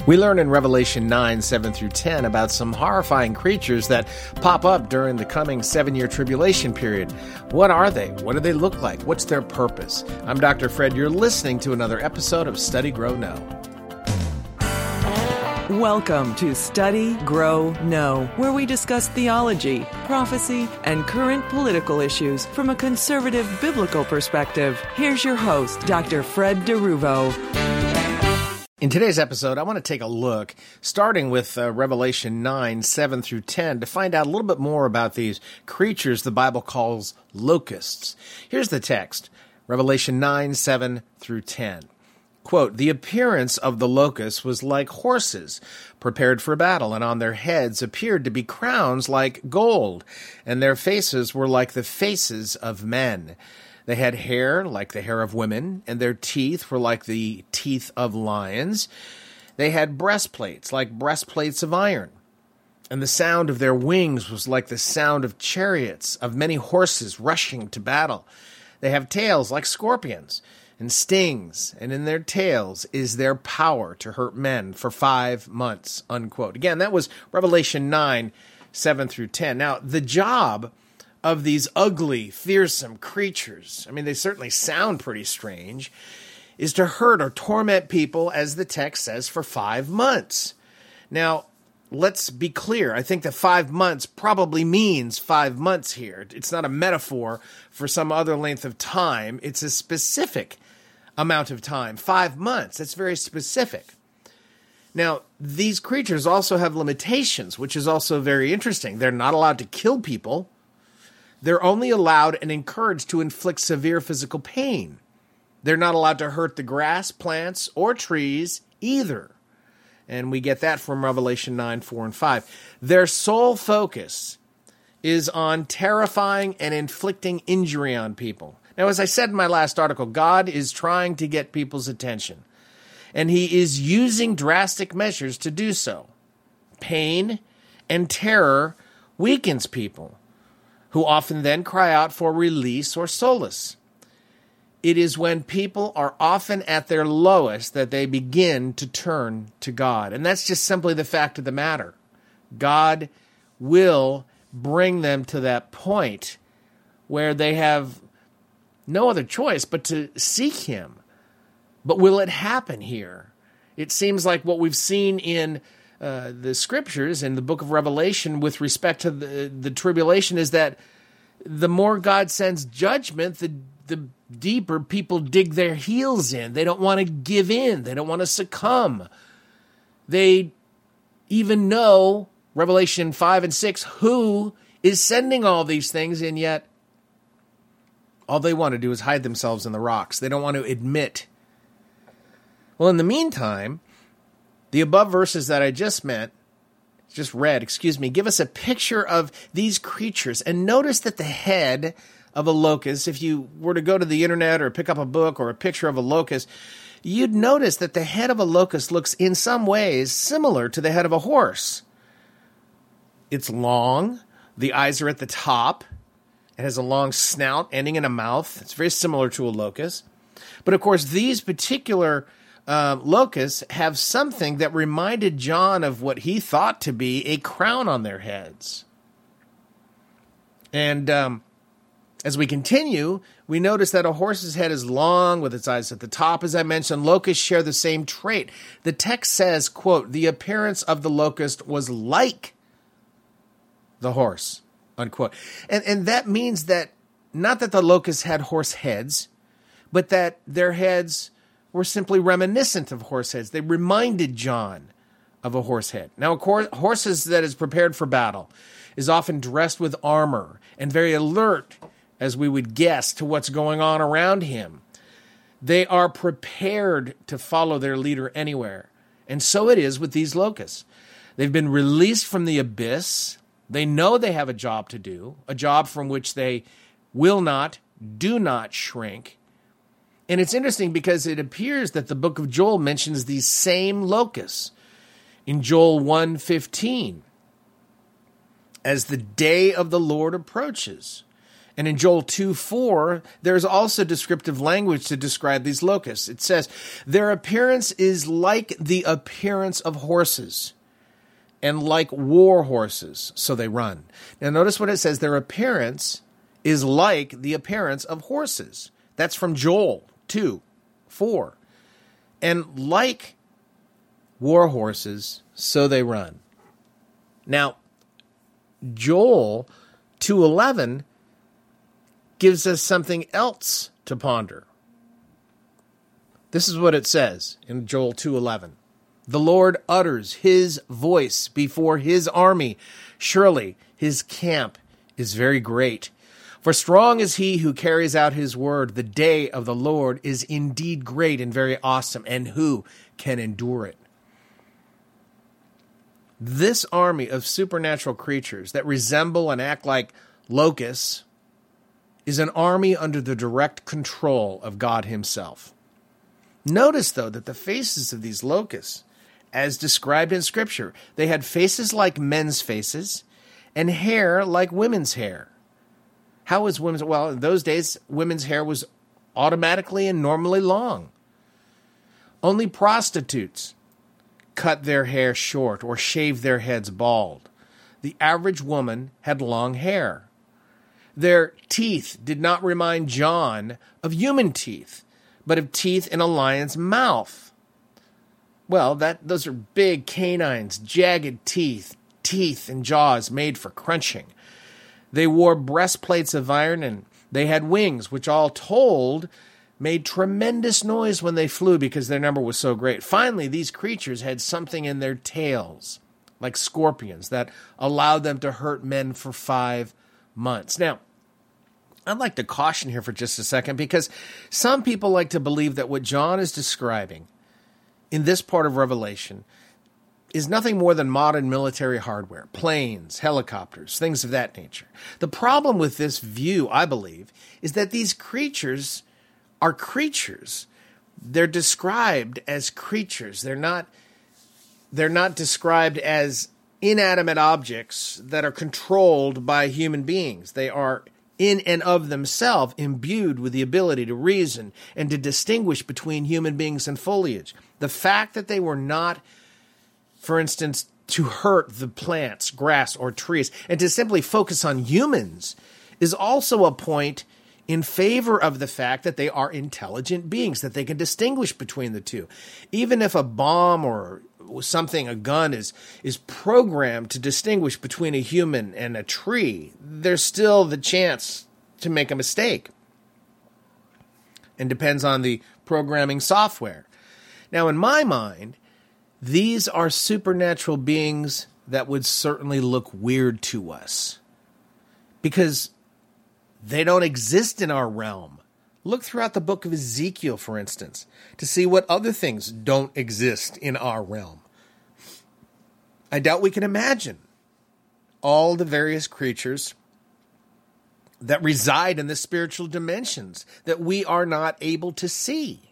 We learn in Revelation 9, 7 through 10 about some horrifying creatures that pop up during the coming 7-year tribulation period. What are they? What do they look like? What's their purpose? I'm Dr. Fred. You're listening to another episode of Study, Grow, Know. Welcome to Study, Grow, Know, where we discuss theology, prophecy, and current political issues from a conservative biblical perspective. Here's your host, Dr. Fred DeRuvo. In today's episode, I want to take a look, starting with Revelation 9, 7 through 10, to find out a little bit more about these creatures the Bible calls locusts. Here's the text, Revelation 9, 7 through 10. Quote, "The appearance of the locusts was like horses prepared for battle, and on their heads appeared to be crowns like gold, and their faces were like the faces of men. They had hair like the hair of women, and their teeth were like the teeth of lions. They had breastplates like breastplates of iron, and the sound of their wings was like the sound of chariots, of many horses rushing to battle. They have tails like scorpions, and stings, and in their tails is their power to hurt men for 5 months," unquote. Again, that was Revelation 9, 7 through 10. Now, the job of these ugly, fearsome creatures, I mean, they certainly sound pretty strange, is to hurt or torment people, as the text says, for 5 months. Now, let's be clear. I think that 5 months probably means 5 months here. It's not a metaphor for some other length of time. It's a specific amount of time. 5 months. That's very specific. Now, these creatures also have limitations, which is also very interesting. They're not allowed to kill people. They're only allowed and encouraged to inflict severe physical pain. They're not allowed to hurt the grass, plants, or trees either. And we get that from Revelation 9, 4, and 5. Their sole focus is on terrifying and inflicting injury on people. Now, as I said in my last article, God is trying to get people's attention, and he is using drastic measures to do so. Pain and terror weakens people, who often then cry out for release or solace. It is when people are often at their lowest that they begin to turn to God. And that's just simply the fact of the matter. God will bring them to that point where they have no other choice but to seek him. But will it happen here? It seems like what we've seen in the scriptures in the book of Revelation with respect to the tribulation is that the more God sends judgment, the deeper people dig their heels in. They don't want to give in. They don't want to succumb. They even know, Revelation 5 and 6, who is sending all these things, and yet all they want to do is hide themselves in the rocks. They don't want to admit. Well, in the meantime, the above verses that I just read, give us a picture of these creatures. And notice that the head of a locust, if you were to go to the internet or pick up a book or a picture of a locust, you'd notice that the head of a locust looks in some ways similar to the head of a horse. It's long. The eyes are at the top. It has a long snout ending in a mouth. It's very similar to a locust. But of course, these particular locusts have something that reminded John of what he thought to be a crown on their heads. And as we continue, we notice that a horse's head is long with its eyes at the top. As I mentioned, locusts share the same trait. The text says, quote, "The appearance of the locust was like the horse," unquote. And that means that not that the locusts had horse heads, but that their heads were simply reminiscent of horse heads. They reminded John of a horse head. Now, of course, horses that is prepared for battle is often dressed with armor and very alert, as we would guess, to what's going on around him. They are prepared to follow their leader anywhere. And so it is with these locusts. They've been released from the abyss. They know they have a job to do, a job from which they do not shrink. And it's interesting because it appears that the book of Joel mentions these same locusts in Joel 1:15 as the day of the Lord approaches. And in Joel 2:4, there's also descriptive language to describe these locusts. It says, their appearance is like the appearance of horses, and like war horses, so they run. Now notice what it says, their appearance is like the appearance of horses. That's from Joel 2:4. And like war horses, so they run. Now, Joel 2:11 gives us something else to ponder. This is what it says in Joel 2:11. The Lord utters his voice before his army. Surely his camp is very great. For strong is he who carries out his word. The day of the Lord is indeed great and very awesome, and who can endure it? This army of supernatural creatures that resemble and act like locusts is an army under the direct control of God himself. Notice, though, that the faces of these locusts, as described in Scripture, they had faces like men's faces and hair like women's hair. How was women's? Well, in those days, women's hair was automatically and normally long. Only prostitutes cut their hair short or shaved their heads bald. The average woman had long hair. Their teeth did not remind John of human teeth, but of teeth in a lion's mouth. Well, those are big canines, jagged teeth and jaws made for crunching. They wore breastplates of iron, and they had wings, which all told made tremendous noise when they flew because their number was so great. Finally, these creatures had something in their tails, like scorpions, that allowed them to hurt men for 5 months. Now, I'd like to caution here for just a second, because some people like to believe that what John is describing in this part of Revelation is nothing more than modern military hardware, planes, helicopters, things of that nature. The problem with this view, I believe, is that these creatures are creatures. They're described as creatures. They're not described as inanimate objects that are controlled by human beings. They are in and of themselves imbued with the ability to reason and to distinguish between human beings and foliage. The fact that they were not, for instance, to hurt the plants, grass, or trees, and to simply focus on humans is also a point in favor of the fact that they are intelligent beings, that they can distinguish between the two. Even if a bomb or something, a gun is programmed to distinguish between a human and a tree, there's still the chance to make a mistake. And depends on the programming software. Now, in my mind, these are supernatural beings that would certainly look weird to us, because they don't exist in our realm. Look throughout the book of Ezekiel, for instance, to see what other things don't exist in our realm. I doubt we can imagine all the various creatures that reside in the spiritual dimensions that we are not able to see.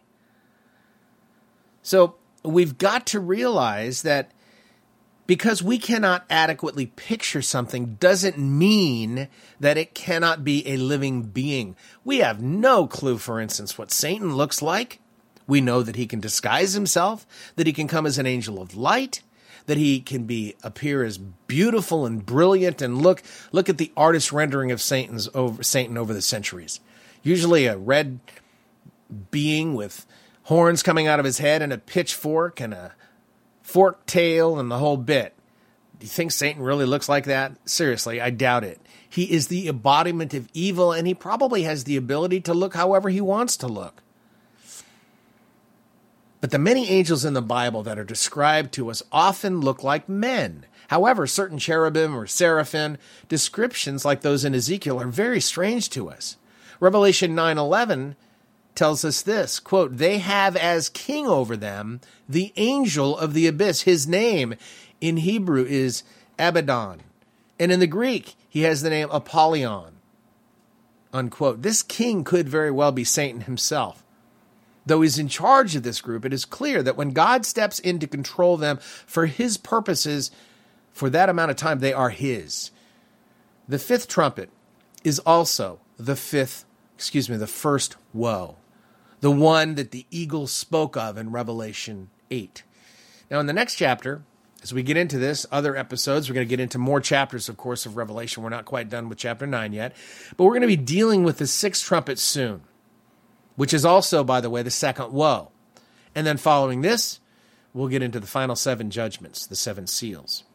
So we've got to realize that because we cannot adequately picture something doesn't mean that it cannot be a living being. We have no clue, for instance, what Satan looks like. We know that he can disguise himself, that he can come as an angel of light, that he can appear as beautiful and brilliant. And look at the artist rendering of Satan over the centuries. Usually a red being with horns coming out of his head and a pitchfork and a forked tail and the whole bit. Do you think Satan really looks like that? Seriously, I doubt it. He is the embodiment of evil, and he probably has the ability to look however he wants to look. But the many angels in the Bible that are described to us often look like men. However, certain cherubim or seraphim descriptions like those in Ezekiel are very strange to us. Revelation 9:11 tells us this, quote, "They have as king over them the angel of the abyss. His name in Hebrew is Abaddon, and in the Greek he has the name Apollyon," unquote. This king could very well be Satan himself. Though he's in charge of this group, it is clear that when God steps in to control them for his purposes, for that amount of time, they are his. The fifth trumpet is also the first woe, the one that the eagle spoke of in Revelation 8. Now, in the next chapter, as we get into this, other episodes, we're going to get into more chapters, of course, of Revelation. We're not quite done with chapter 9 yet, but we're going to be dealing with the sixth trumpet soon, which is also, by the way, the second woe. And then following this, we'll get into the final seven judgments, the seven seals.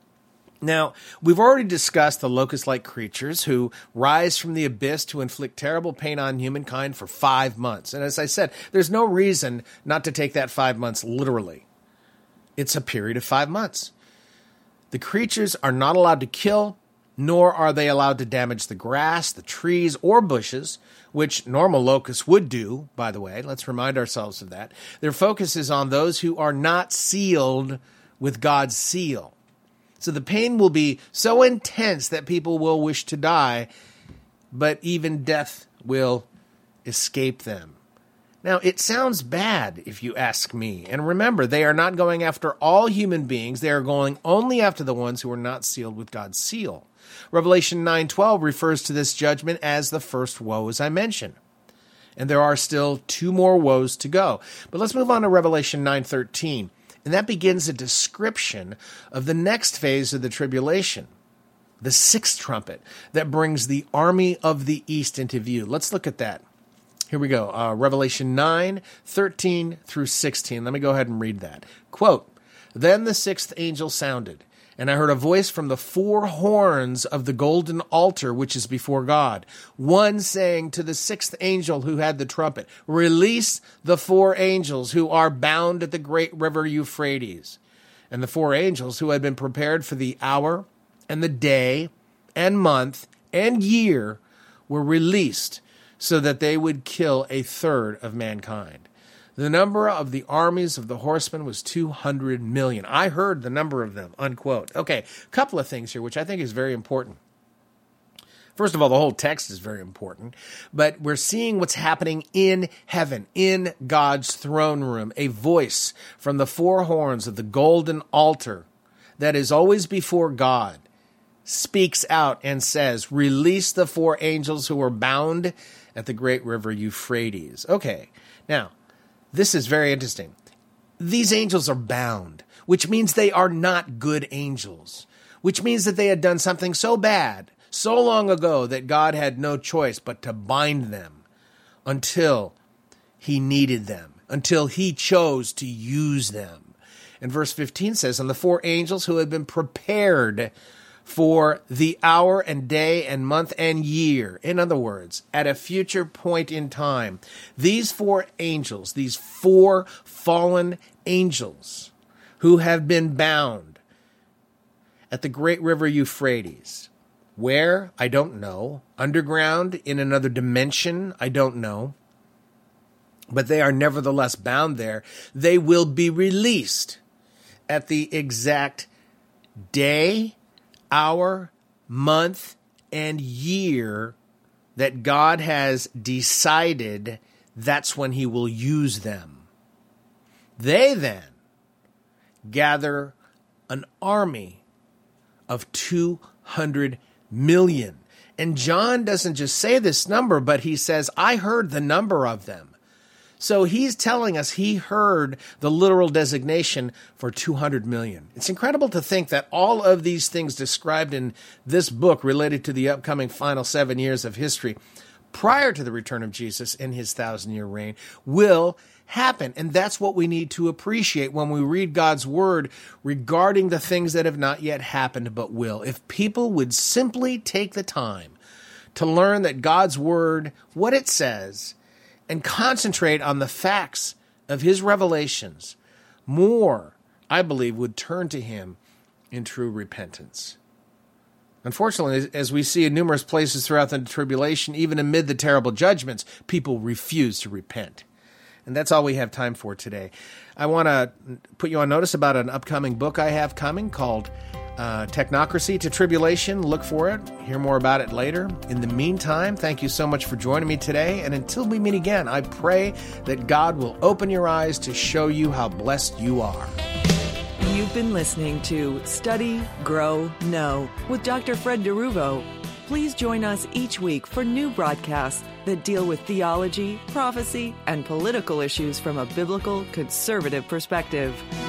Now, we've already discussed the locust-like creatures who rise from the abyss to inflict terrible pain on humankind for 5 months. And as I said, there's no reason not to take that 5 months literally. It's a period of 5 months. The creatures are not allowed to kill, nor are they allowed to damage the grass, the trees, or bushes, which normal locusts would do, by the way. Let's remind ourselves of that. Their focus is on those who are not sealed with God's seal. So the pain will be so intense that people will wish to die, but even death will escape them. Now, it sounds bad if you ask me. And remember, they are not going after all human beings. They are going only after the ones who are not sealed with God's seal. Revelation 9:12 refers to this judgment as the first woe, as I mentioned. And there are still 2 more woes to go. But let's move on to Revelation 9:13. And that begins a description of the next phase of the tribulation, the sixth trumpet that brings the army of the east into view. Let's look at that. Here we go. Revelation 9:13 through 16. Let me go ahead and read that. Quote, "Then the sixth angel sounded, and I heard a voice from the 4 horns of the golden altar which is before God, one saying to the sixth angel who had the trumpet, 'Release the 4 angels who are bound at the great river Euphrates.' And the 4 angels who had been prepared for the hour and the day and month and year were released so that they would kill 1/3 of mankind. The number of the armies of the horsemen was 200 million. I heard the number of them," unquote. Okay, a couple of things here, which I think is very important. First of all, the whole text is very important, but we're seeing what's happening in heaven, in God's throne room. A voice from the 4 horns of the golden altar that is always before God speaks out and says, "Release the 4 angels who are bound at the great river Euphrates." Okay, now, this is very interesting. These angels are bound, which means they are not good angels, which means that they had done something so bad, so long ago, that God had no choice but to bind them until he needed them, until he chose to use them. And verse 15 says, "And the 4 angels who had been prepared for the hour and day and month and year," in other words, at a future point in time, these 4 angels, these 4 fallen angels who have been bound at the great river Euphrates. Where? I don't know. Underground, in another dimension? I don't know. But they are nevertheless bound there. They will be released at the exact day, hour, month, and year that God has decided that's when he will use them. They then gather an army of 200 million. And John doesn't just say this number, but he says, "I heard the number of them." So he's telling us he heard the literal designation for 200 million. It's incredible to think that all of these things described in this book related to the upcoming final 7 years of history prior to the return of Jesus in his 1,000-year reign will happen. And that's what we need to appreciate when we read God's word regarding the things that have not yet happened but will. If people would simply take the time to learn that God's word, what it says, and concentrate on the facts of his revelations, more, I believe, would turn to him in true repentance. Unfortunately, as we see in numerous places throughout the tribulation, even amid the terrible judgments, people refuse to repent. And that's all we have time for today. I want to put you on notice about an upcoming book I have coming called Technocracy to Tribulation. Look for it. Hear more about it later. In the meantime, thank you so much for joining me today. And until we meet again, I pray that God will open your eyes to show you how blessed you are. You've been listening to Study, Grow, Know with Dr. Fred DeRuvo. Please join us each week for new broadcasts that deal with theology, prophecy, and political issues from a biblical conservative perspective.